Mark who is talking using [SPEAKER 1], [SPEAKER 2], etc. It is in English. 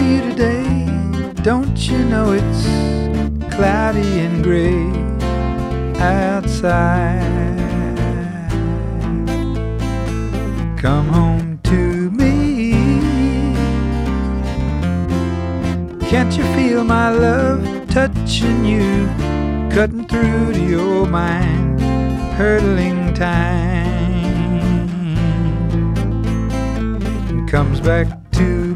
[SPEAKER 1] you today. Don't you know it's cloudy and gray outside? Come home to me. Can't you feel my love touching you, cutting through to your mind, hurtling time? Comes back to